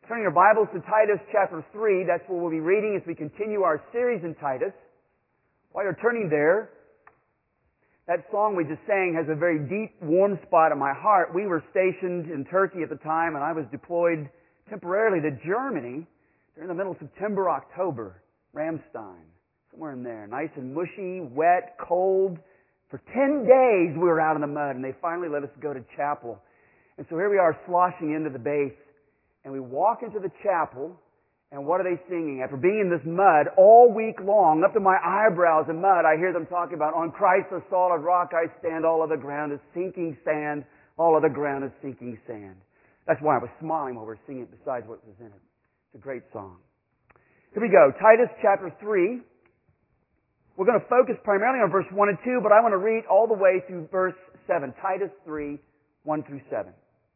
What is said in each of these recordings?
Turning your Bibles to Titus chapter 3, that's what we'll be reading as we continue our series in Titus. While you're turning there, that song we just sang has a very deep, warm spot in my heart. We were stationed in Turkey at the time, and I was deployed temporarily to Germany during the middle of September, October, Ramstein, somewhere in there. Nice and mushy, wet, cold. For 10 days we were out in the mud, and they finally let us go to chapel. And so here we are sloshing into the base. And we walk into the chapel, and what are they singing? After being in this mud all week long, up to my eyebrows in mud, I hear them talking about, on Christ the solid rock I stand, all other ground is sinking sand, all other ground is sinking sand. That's why I was smiling while we were singing it, besides what was in it. It's a great song. Here we go, Titus chapter 3. We're going to focus primarily on verse 1 and 2, but I want to read all the way through verse 7. Titus 3, 1 through 7.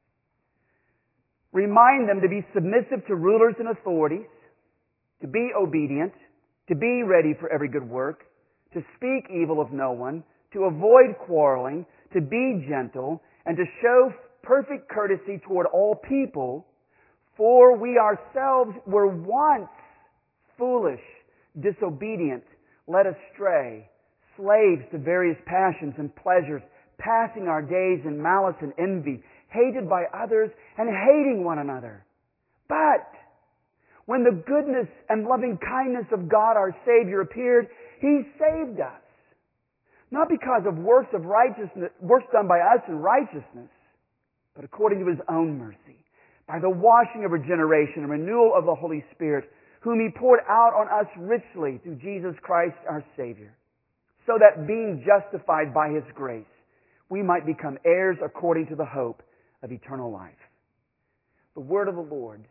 Remind them to be submissive to rulers and authorities, to be obedient, to be ready for every good work, to speak evil of no one, to avoid quarreling, to be gentle, and to show perfect courtesy toward all people, for we ourselves were once foolish, disobedient, led astray, slaves to various passions and pleasures, passing our days in malice and envy, hated by others and hating one another. But when the goodness and loving kindness of God our Savior appeared, He saved us. Not because of works done by us in righteousness, but according to His own mercy, by the washing of regeneration and renewal of the Holy Spirit, whom He poured out on us richly through Jesus Christ our Savior, so that being justified by His grace, we might become heirs according to the hope of eternal life. The word of the Lord.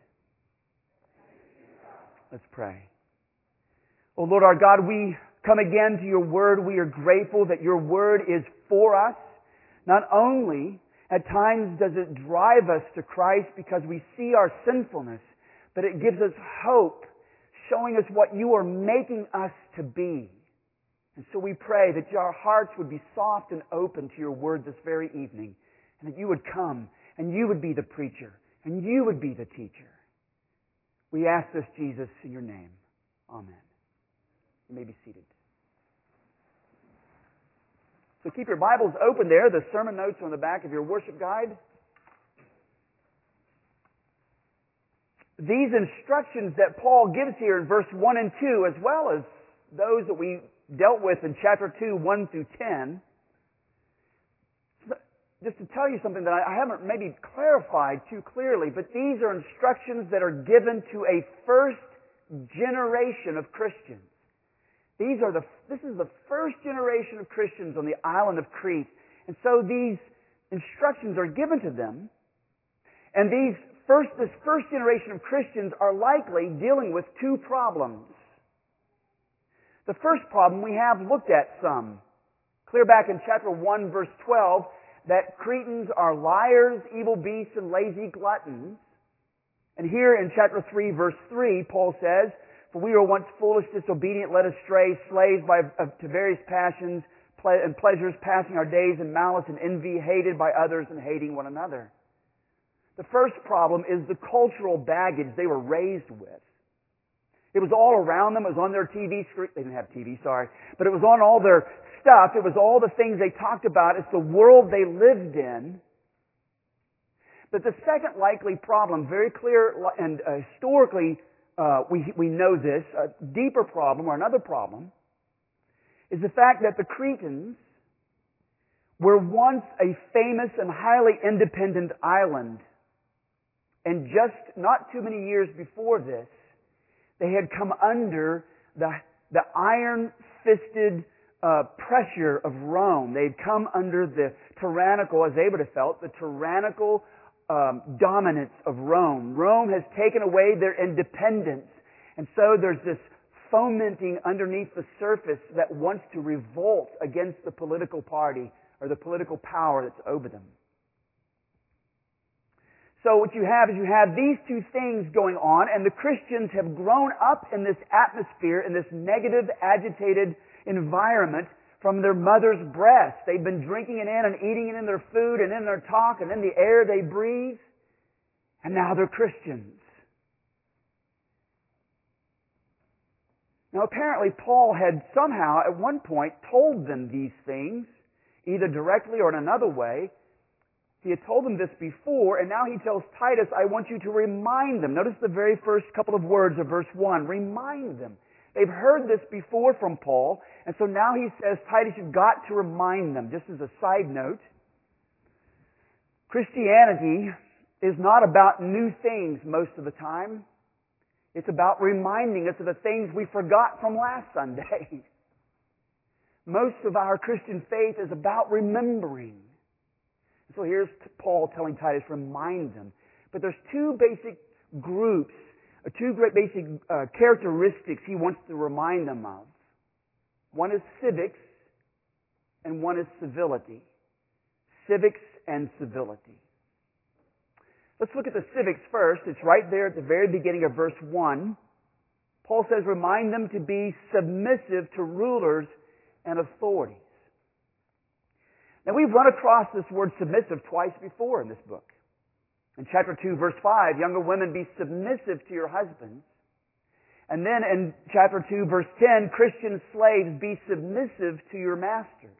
Let's pray. Oh Lord our God, we come again to your word. We are grateful that your word is for us. Not only at times does it drive us to Christ because we see our sinfulness, but it gives us hope, showing us what you are making us to be. And so we pray that our hearts would be soft and open to your word this very evening, and that you would come and you would be the preacher and you would be the teacher. We ask this, Jesus, in your name. Amen. You may be seated. So keep your Bibles open there. The sermon notes are on the back of your worship guide. These instructions that Paul gives here in verse 1 and 2, as well as those that we dealt with in chapter 2, 1 through 10, just to tell you something that I haven't maybe clarified too clearly, but these are instructions that are given to a first generation of Christians. This is the first generation of Christians on the island of Crete. And so these instructions are given to them, and this first generation of Christians are likely dealing with two problems. The first problem we have looked at some. Clear back in chapter 1, verse 12, that Cretans are liars, evil beasts, and lazy gluttons. And here in chapter 3, verse 3, Paul says, for we were once foolish, disobedient, led astray, slaves to various passions and pleasures, passing our days in malice and envy, hated by others and hating one another. The first problem is the cultural baggage they were raised with. It was all around them. It was on their TV screen. They didn't have TV, sorry. But it was on all their stuff. It was all the things they talked about. It's the world they lived in. But the second likely problem, very clear and historically we know this, a deeper problem or another problem, is the fact that the Cretans were once a famous and highly independent island. And just not too many years before this, they had come under the iron-fisted pressure of Rome. They'd come under the tyrannical, as they would have felt, the tyrannical dominance of Rome. Rome has taken away their independence. And so there's this fomenting underneath the surface that wants to revolt against the political party or the political power that's over them. So what you have is these two things going on, and the Christians have grown up in this atmosphere, in this negative, agitated environment from their mother's breast. They've been drinking it in and eating it in their food and in their talk and in the air they breathe. And now they're Christians. Now apparently Paul had somehow at one point told them these things, either directly or in another way. He had told them this before, and now he tells Titus, I want you to remind them. Notice the very first couple of words of verse 1. Remind them. They've heard this before from Paul, and so now he says, Titus, you've got to remind them. Just as a side note, Christianity is not about new things most of the time. It's about reminding us of the things we forgot from last Sunday. Most of our Christian faith is about remembering. So here's Paul telling Titus, remind them. But there's two basic groups, two great basic characteristics he wants to remind them of. One is civics, and one is civility. Civics and civility. Let's look at the civics first. It's right there at the very beginning of verse 1. Paul says, remind them to be submissive to rulers and authorities. Now we've run across this word submissive twice before in this book. In chapter 2, verse 5, younger women, be submissive to your husbands. And then in chapter 2, verse 10, Christian slaves, be submissive to your masters.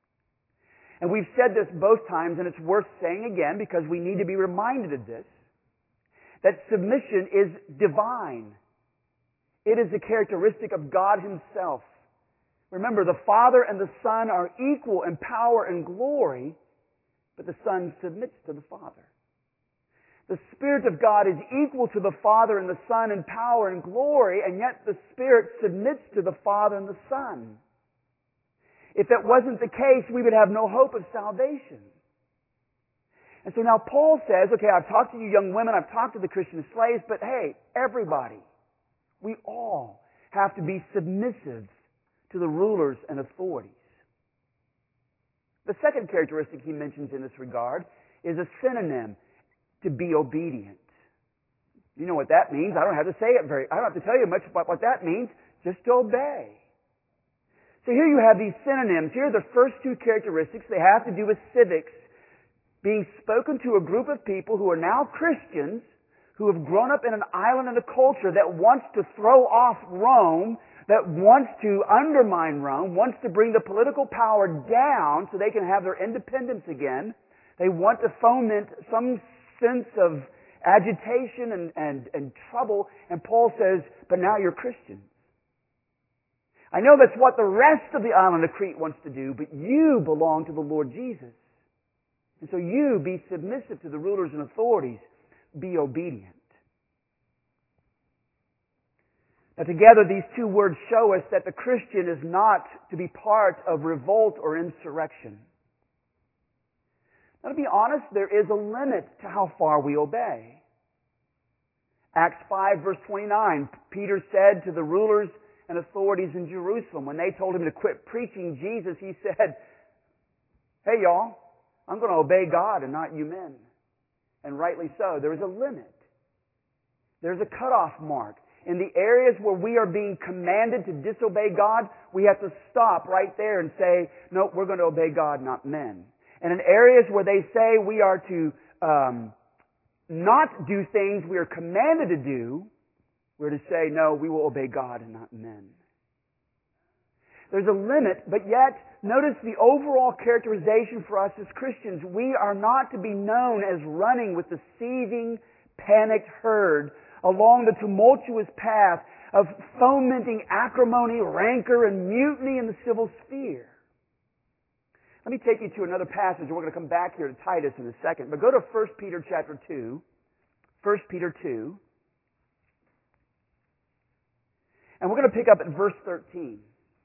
And we've said this both times, and it's worth saying again because we need to be reminded of this, that submission is divine. It is a characteristic of God Himself. Remember, the Father and the Son are equal in power and glory, but the Son submits to the Father. The Spirit of God is equal to the Father and the Son in power and glory, and yet the Spirit submits to the Father and the Son. If that wasn't the case, we would have no hope of salvation. And so now Paul says, okay, I've talked to you young women, I've talked to the Christian slaves, but hey, everybody, we all have to be submissive to the rulers and authorities. The second characteristic he mentions in this regard is a synonym, to be obedient. You know what that means. I don't have to I don't have to tell you much about what that means. Just to obey. So here you have these synonyms. Here are the first two characteristics. They have to do with civics. Being spoken to a group of people who are now Christians, who have grown up in an island and a culture that wants to throw off Rome, that wants to undermine Rome, wants to bring the political power down so they can have their independence again. They want to foment some sense of agitation and trouble. And Paul says, but now you're Christians. I know that's what the rest of the island of Crete wants to do, but you belong to the Lord Jesus. And so you be submissive to the rulers and authorities. Be obedient. Now together these two words show us that the Christian is not to be part of revolt or insurrection. Now to be honest, there is a limit to how far we obey. Acts 5 verse 29, Peter said to the rulers and authorities in Jerusalem, when they told him to quit preaching Jesus, he said, hey y'all, I'm going to obey God and not you men. And rightly so. There is a limit. There's a cutoff mark. In the areas where we are being commanded to disobey God, we have to stop right there and say, no, we're going to obey God, not men. And in areas where they say we are to not do things we are commanded to do, we're to say, no, we will obey God and not men. There's a limit, but yet, notice the overall characterization for us as Christians. We are not to be known as running with the seething, panicked herd along the tumultuous path of fomenting acrimony, rancor, and mutiny in the civil sphere. Let me take you to another passage, and we're going to come back here to Titus in a second. But go to 1 Peter chapter 2. 1 Peter 2. And we're going to pick up at verse 13.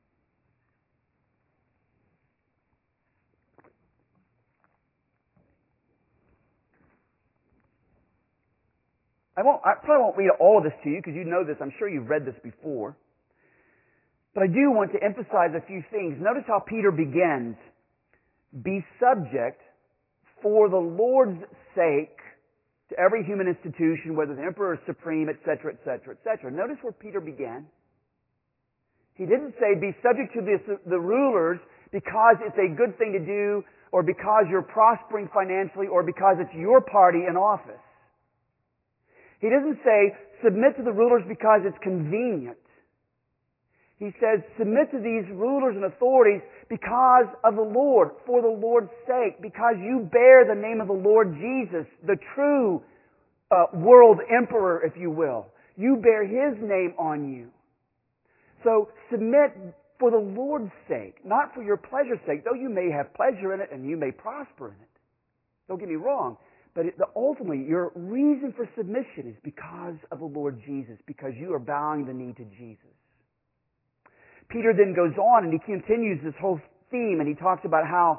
I probably won't read all of this to you because you know this. I'm sure you've read this before. But I do want to emphasize a few things. Notice how Peter begins. Be subject for the Lord's sake to every human institution, whether the emperor is supreme, etc., etc., etc. Notice where Peter began. He didn't say be subject to the rulers because it's a good thing to do, or because you're prospering financially, or because it's your party in office. He doesn't say submit to the rulers because it's convenient. He says, submit to these rulers and authorities because of the Lord, for the Lord's sake, because you bear the name of the Lord Jesus, the true world emperor, if you will. You bear His name on you. So submit for the Lord's sake, not for your pleasure's sake, though you may have pleasure in it and you may prosper in it. Don't get me wrong. But ultimately, your reason for submission is because of the Lord Jesus, because you are bowing the knee to Jesus. Peter then goes on and he continues this whole theme, and he talks about how,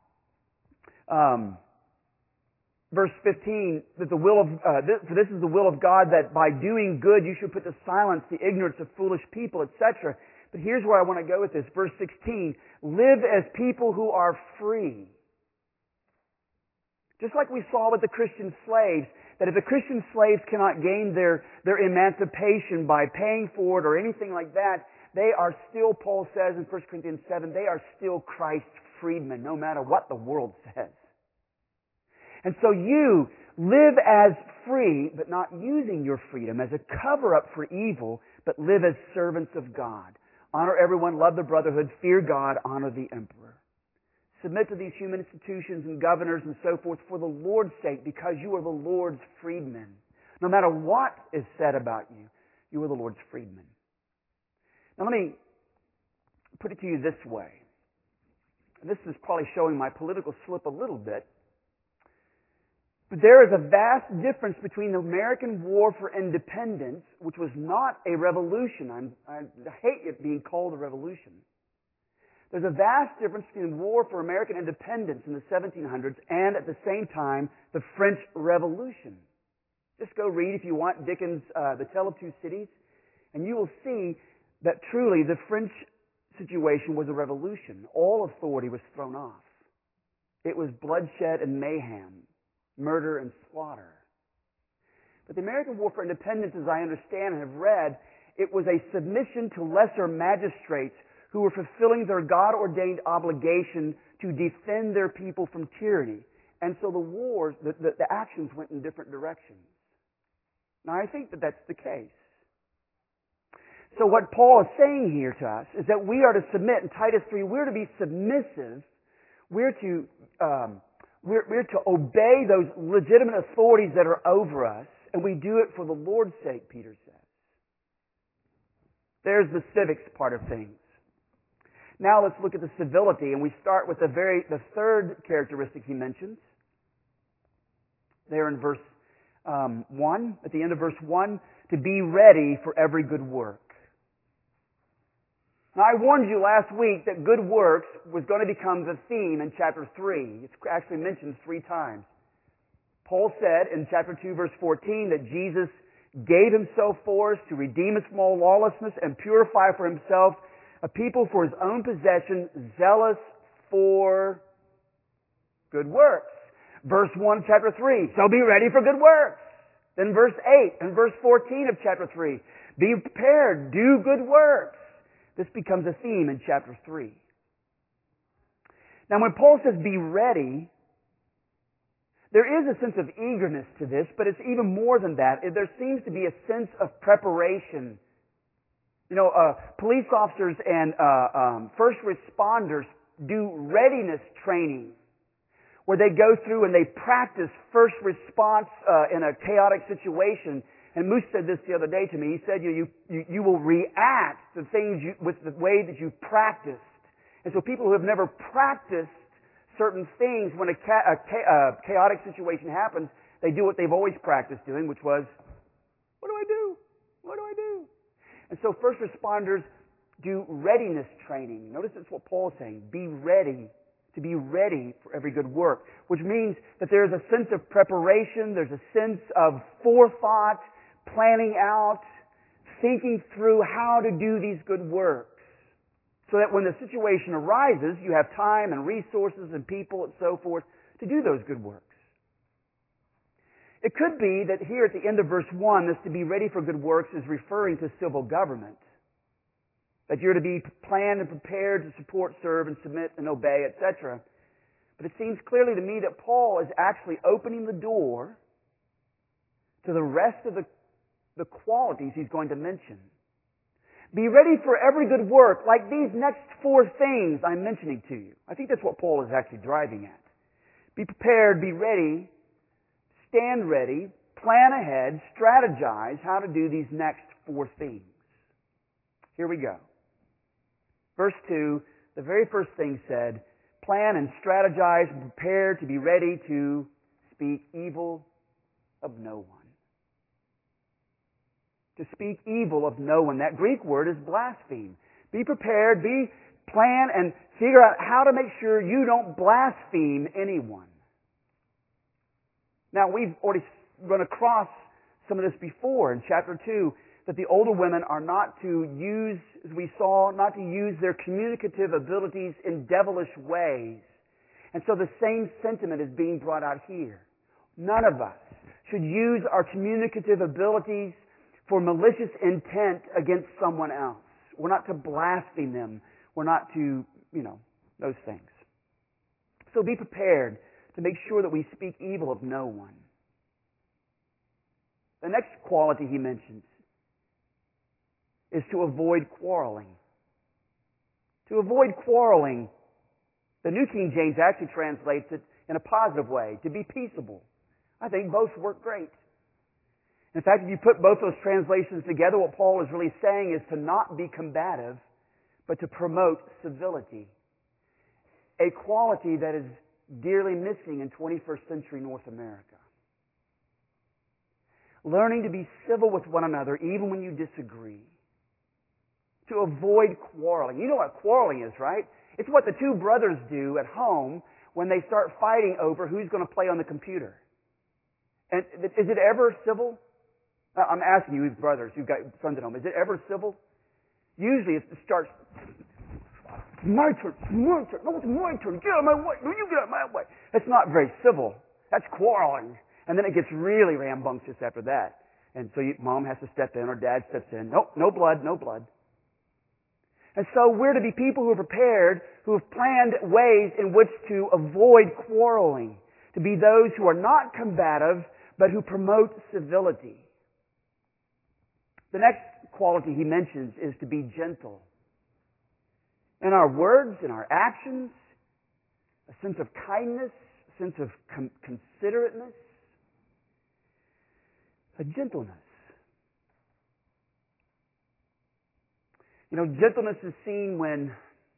verse 15, that the will of, for this is the will of God, that by doing good you should put to silence the ignorance of foolish people, etc. But here's where I want to go with this. Verse 16, live as people who are free. Just like we saw with the Christian slaves, that if the Christian slaves cannot gain their emancipation by paying for it or anything like that, they are still, Paul says in 1 Corinthians 7, they are still Christ's freedmen, no matter what the world says. And so you live as free, but not using your freedom as a cover-up for evil, but live as servants of God. Honor everyone, love the brotherhood, fear God, honor the emperor. Submit to these human institutions and governors and so forth for the Lord's sake, because you are the Lord's freedmen. No matter what is said about you, you are the Lord's freedmen. Now let me put it to you this way. This is probably showing my political slip a little bit. But there is a vast difference between the American War for Independence, which was not a revolution. I hate it being called a revolution. There's a vast difference between the War for American Independence in the 1700s and, at the same time, the French Revolution. Just go read, if you want, Dickens' The Tale of Two Cities, and you will see that truly the French situation was a revolution. All authority was thrown off. It was bloodshed and mayhem, murder and slaughter. But the American War for Independence, as I understand and have read, it was a submission to lesser magistrates who were fulfilling their God-ordained obligation to defend their people from tyranny. And so the wars, the actions went in different directions. Now I think that that's the case. So what Paul is saying here to us is that we are to submit. In Titus 3, we're to be submissive. We're to obey those legitimate authorities that are over us, and we do it for the Lord's sake, Peter says. There's the civics part of things. Now let's look at the civility, and we start with the third characteristic he mentions. There in verse 1, at the end of verse 1, to be ready for every good work. Now I warned you last week that good works was going to become the theme in chapter 3. It's actually mentioned 3 times. Paul said in chapter 2 verse 14 that Jesus gave Himself for us to redeem us from all lawlessness and purify for Himself a people for His own possession, zealous for good works. Verse 1 chapter 3, so be ready for good works. Then verse 8 and verse 14 of chapter 3, be prepared, do good works. This becomes a theme in chapter 3. Now when Paul says be ready, there is a sense of eagerness to this, but it's even more than that. There seems to be a sense of preparation. You know, police officers and first responders do readiness training, where they go through and they practice first response in a chaotic situation. And Moose said this the other day to me. He said, you will react to things with the way that you've practiced. And so people who have never practiced certain things, when a chaotic situation happens, they do what they've always practiced doing, which was, what do I do? What do I do? And so first responders do readiness training. Notice that's what Paul is saying. Be ready, to be ready for every good work, which means that there's a sense of preparation, there's a sense of forethought, planning out, thinking through how to do these good works, so that when the situation arises, you have time and resources and people and so forth to do those good works. It could be that here at the end of verse 1, this to be ready for good works is referring to civil government. That you're to be planned and prepared to support, serve, and submit and obey, etc. But it seems clearly to me that Paul is actually opening the door to the rest of the qualities he's going to mention. Be ready for every good work, like these next four things I'm mentioning to you. I think that's what Paul is actually driving at. Be prepared, be ready, stand ready, plan ahead, strategize how to do these next four things. Here we go. Verse 2, the very first thing said, plan and strategize, prepare to be ready to speak evil of no one. To speak evil of no one. That Greek word is blaspheme. Be prepared, plan and figure out how to make sure you don't blaspheme anyone. Now, we've already run across some of this before in chapter 2, that the older women are not to use, as we saw, not to use their communicative abilities in devilish ways. And so the same sentiment is being brought out here. None of us should use our communicative abilities for malicious intent against someone else. We're not to blaspheme them. We're not to, those things. So be prepared to make sure that we speak evil of no one. The next quality he mentions is to avoid quarreling. To avoid quarreling, the New King James actually translates it in a positive way, to be peaceable. I think both work great. In fact, if you put both those translations together, what Paul is really saying is to not be combative, but to promote civility. A quality that is dearly missing in 21st century North America. Learning to be civil with one another, even when you disagree. To avoid quarreling. You know what quarreling is, right? It's what the two brothers do at home when they start fighting over who's going to play on the computer. And is it ever civil? I'm asking you, brothers who've got sons at home, is it ever civil? Usually it starts, it's my turn, no, it's my turn, get out of my way, no, you get out of my way. That's not very civil. That's quarreling. And then it gets really rambunctious after that. And so mom has to step in or dad steps in. Nope, no blood, no blood. And so we're to be people who are prepared, who have planned ways in which to avoid quarreling. To be those who are not combative, but who promote civility. The next quality he mentions is to be gentle. In our words, in our actions, a sense of kindness, a sense of considerateness, a gentleness. Gentleness is seen when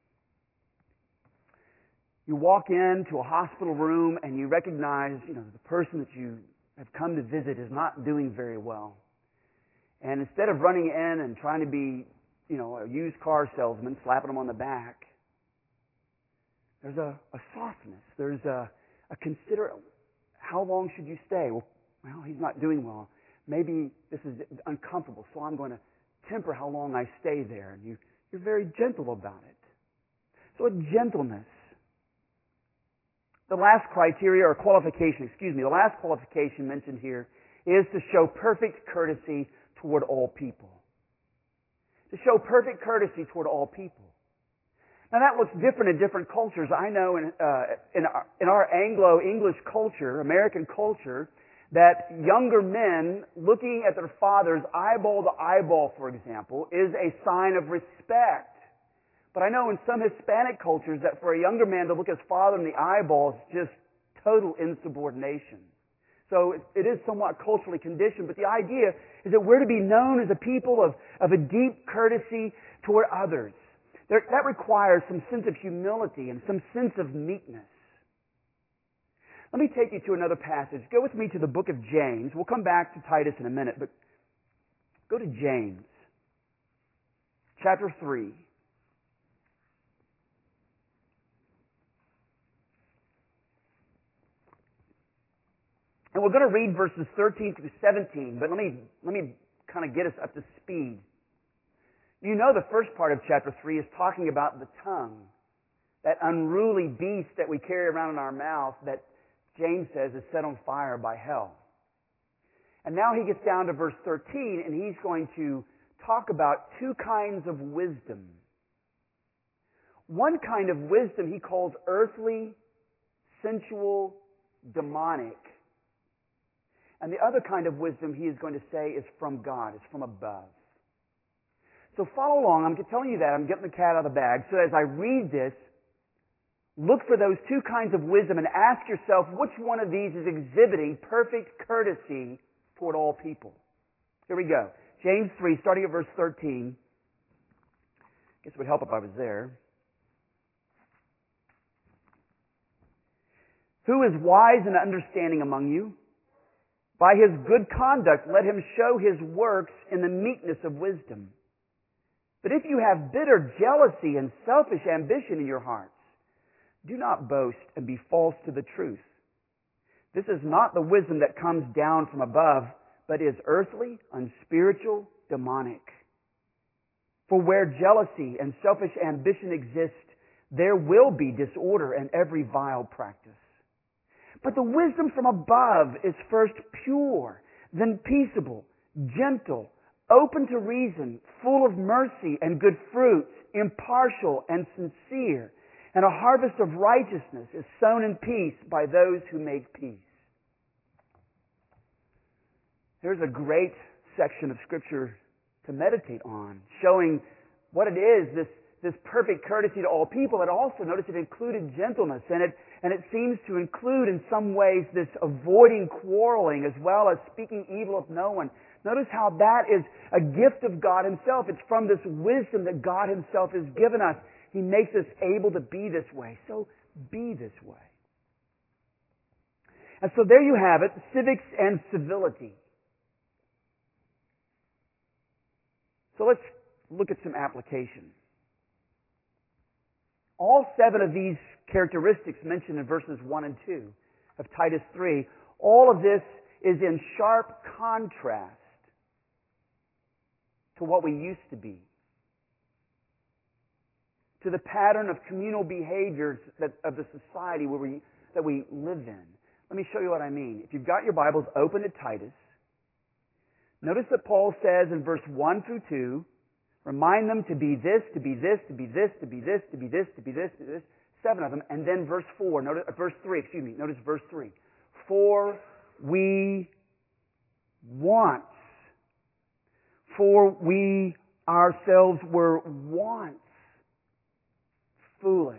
you walk into a hospital room and you recognize, the person that you have come to visit is not doing very well. And instead of running in and trying to be, a used car salesman, slapping them on the back, there's a softness. There's a considerate, how long should you stay? Well, he's not doing well. Maybe this is uncomfortable, so I'm going to temper how long I stay there. And you're very gentle about it. So a gentleness. The last criteria or qualification, the last qualification mentioned here is to show perfect courtesy toward all people. To show perfect courtesy toward all people. Now that looks different in different cultures. I know in our Anglo-English culture, American culture, that younger men looking at their fathers eyeball to eyeball, for example, is a sign of respect. But I know in some Hispanic cultures that for a younger man to look his father in the eyeball is just total insubordination. So it is somewhat culturally conditioned, but the idea is that we're to be known as a people of a deep courtesy toward others. That requires some sense of humility and some sense of meekness. Let me take you to another passage. Go with me to the book of James. We'll come back to Titus in a minute, but go to James, chapter 3. And we're going to read verses 13 through 17, but let me kind of get us up to speed. You know the first part of chapter 3 is talking about the tongue, that unruly beast that we carry around in our mouth that James says is set on fire by hell. And now he gets down to verse 13 and he's going to talk about two kinds of wisdom. One kind of wisdom he calls earthly, sensual, demonic. And the other kind of wisdom he is going to say is from God, is from above. So follow along. I'm telling you that. I'm getting the cat out of the bag. So as I read this, look for those two kinds of wisdom and ask yourself which one of these is exhibiting perfect courtesy toward all people. Here we go. James 3, starting at verse 13. I guess it would help if I was there. Who is wise and understanding among you? By his good conduct, let him show his works in the meekness of wisdom. But if you have bitter jealousy and selfish ambition in your hearts, do not boast and be false to the truth. This is not the wisdom that comes down from above, but is earthly, unspiritual, demonic. For where jealousy and selfish ambition exist, there will be disorder and every vile practice. But the wisdom from above is first pure, then peaceable, gentle, open to reason, full of mercy and good fruits, impartial and sincere. And a harvest of righteousness is sown in peace by those who make peace. There's a great section of Scripture to meditate on, showing what it is, this perfect courtesy to all people. And also, notice it included gentleness, and it seems to include in some ways this avoiding quarreling as well as speaking evil of no one. Notice how that is a gift of God Himself. It's from this wisdom that God Himself has given us. He makes us able to be this way. So be this way. And so there you have it, civics and civility. So let's look at some application. All 7 of these characteristics mentioned in verses 1 and 2 of Titus 3, all of this is in sharp contrast to what we used to be, to the pattern of communal behaviors of the society that we live in. Let me show you what I mean. If you've got your Bibles open to Titus, notice that Paul says in verse 1 through 2, remind them to be this, to be this, to be this, to be this, to be this, to be this, to be this. 7 of them. And then verse 3. Notice verse 3. For we once, for we ourselves were once foolish,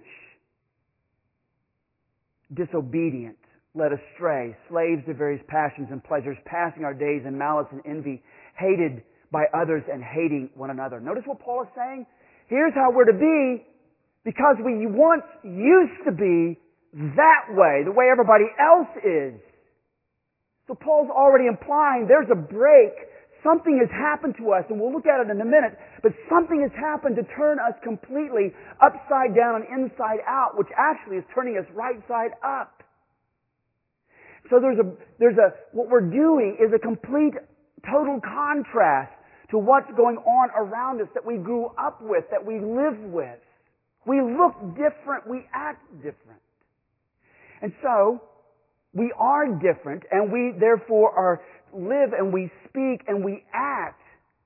disobedient, led astray, slaves to various passions and pleasures, passing our days in malice and envy, hated by others and hating one another. Notice what Paul is saying? Here's how we're to be because we once used to be that way, the way everybody else is. So Paul's already implying there's a break. Something has happened to us, and we'll look at it in a minute, but something has happened to turn us completely upside down and inside out, which actually is turning us right side up. So what we're doing is a complete, total contrast to what's going on around us that we grew up with, that we live with. We look different, we act different. And so, we are different, and we therefore live and we speak and we act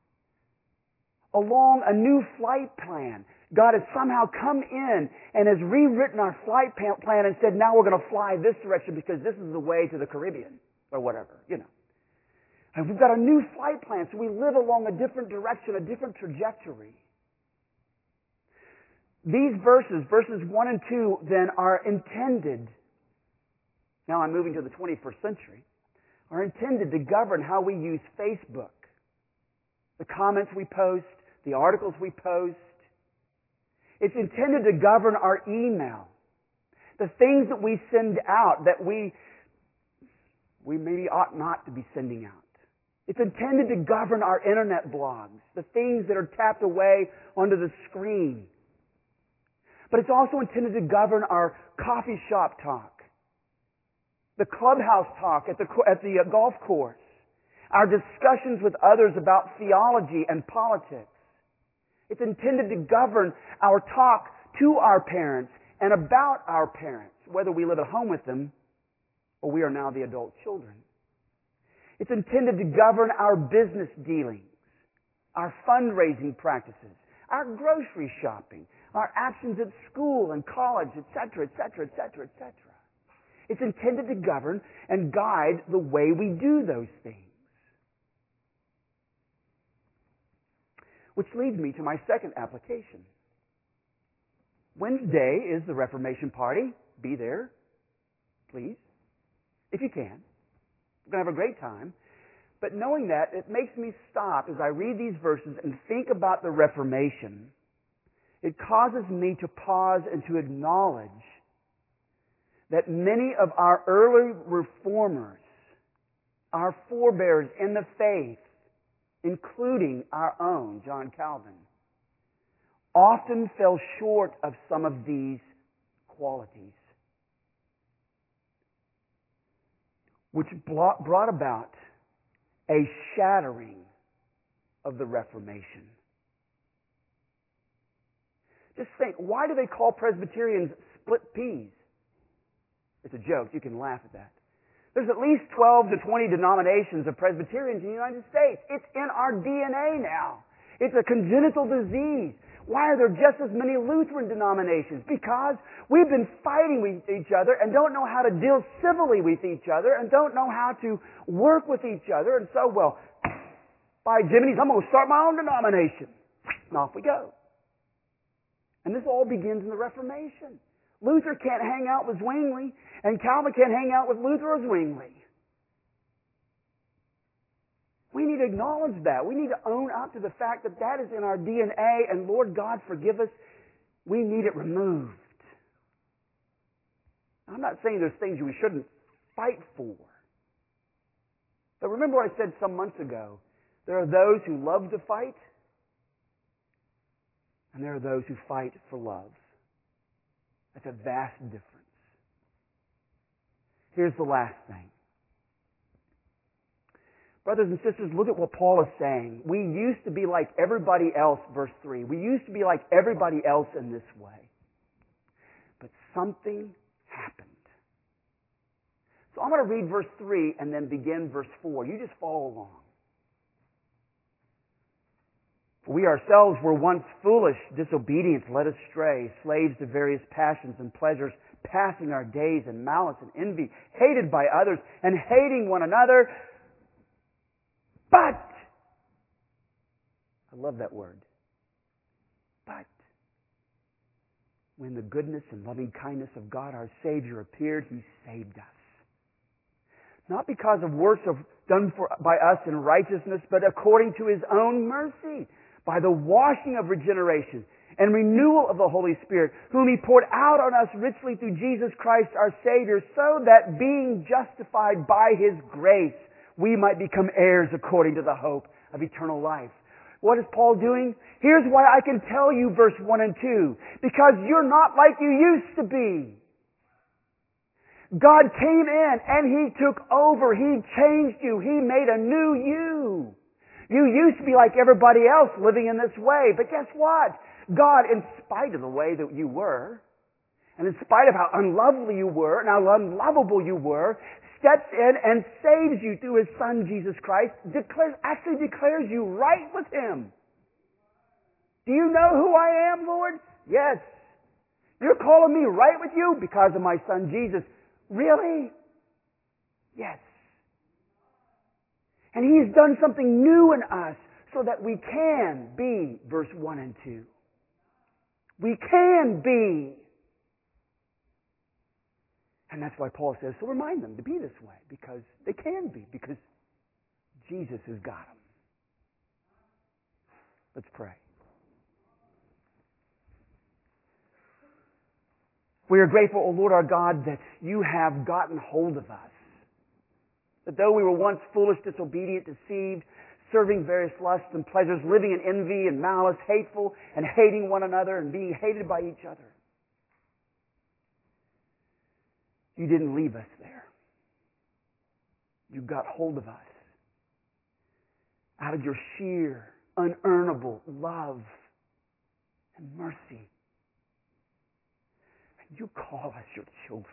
along a new flight plan. God has somehow come in and has rewritten our flight plan and said, now we're going to fly this direction because this is the way to the Caribbean or whatever, And we've got a new flight plan, so we live along a different direction, a different trajectory. These verses 1 and 2, then are intended, now I'm moving to the 21st century, are intended to govern how we use Facebook, the comments we post, the articles we post. It's intended to govern our email, the things that we send out that we maybe ought not to be sending out. It's intended to govern our internet blogs, the things that are tapped away onto the screen. But it's also intended to govern our coffee shop talk, the clubhouse talk at the golf course, our discussions with others about theology and politics. It's intended to govern our talk to our parents and about our parents, whether we live at home with them or we are now the adult children. It's intended to govern our business dealings, our fundraising practices, our grocery shopping, our actions at school and college, etc., etc., etc., etc. It's intended to govern and guide the way we do those things. Which leads me to my second application. Wednesday is the Reformation Party. Be there, please, if you can. We're going to have a great time. But knowing that, it makes me stop as I read these verses and think about the Reformation. It causes me to pause and to acknowledge that many of our early reformers, our forebears in the faith, including our own John Calvin, often fell short of some of these qualities, which brought about a shattering of the Reformation. Just think, why do they call Presbyterians split peas? It's a joke. You can laugh at that. There's at least 12 to 20 denominations of Presbyterians in the United States. It's in our DNA now. It's a congenital disease. Why are there just as many Lutheran denominations? Because we've been fighting with each other and don't know how to deal civilly with each other and don't know how to work with each other. And so, well, by Jiminy's, I'm going to start my own denomination. And off we go. And this all begins in the Reformation. Luther can't hang out with Zwingli, and Calvin can't hang out with Luther or Zwingli. We need to acknowledge that. We need to own up to the fact that that is in our DNA, and Lord God, forgive us, we need it removed. I'm not saying there's things we shouldn't fight for. But remember what I said some months ago. There are those who love to fight, and there are those who fight for love. That's a vast difference. Here's the last thing. Brothers and sisters, look at what Paul is saying. We used to be like everybody else, verse 3. We used to be like everybody else in this way. But something happened. So I'm going to read verse 3 and then begin verse 4. You just follow along. For we ourselves were once foolish, disobedient, led astray, slaves to various passions and pleasures, passing our days in malice and envy, hated by others and hating one another. But, I love that word, but, when the goodness and loving kindness of God our Savior appeared, He saved us. Not because of works done by us in righteousness, but according to His own mercy, by the washing of regeneration and renewal of the Holy Spirit, whom He poured out on us richly through Jesus Christ our Savior, so that being justified by His grace, we might become heirs according to the hope of eternal life. What is Paul doing? Here's why I can tell you verse 1 and 2. Because you're not like you used to be. God came in and He took over. He changed you. He made a new you. You used to be like everybody else living in this way. But guess what? God, in spite of the way that you were, and in spite of how unlovely you were and how unlovable you were, steps in and saves you through His Son, Jesus Christ, actually declares you right with Him. Do you know who I am, Lord? Yes. You're calling me right with you because of my Son, Jesus. Really? Yes. And He has done something new in us so that we can be, verse 1 and 2. We can be. And that's why Paul says, so remind them to be this way, because they can be, because Jesus has got them. Let's pray. We are grateful, O Lord our God, that You have gotten hold of us. That though we were once foolish, disobedient, deceived, serving various lusts and pleasures, living in envy and malice, hateful and hating one another and being hated by each other, You didn't leave us there. You got hold of us out of Your sheer, unearnable love and mercy. And You call us Your children.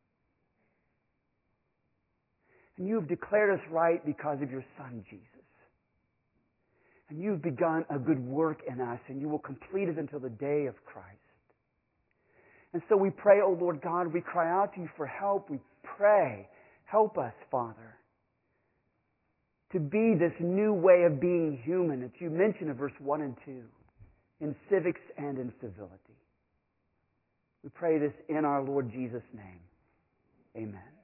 And You have declared us right because of Your Son, Jesus. And You've begun a good work in us, and You will complete it until the day of Christ. And so we pray, O Lord God, we cry out to You for help. We pray, help us, Father, to be this new way of being human that you mention in verse 1 and 2, in civics and in civility. We pray this in our Lord Jesus' name. Amen.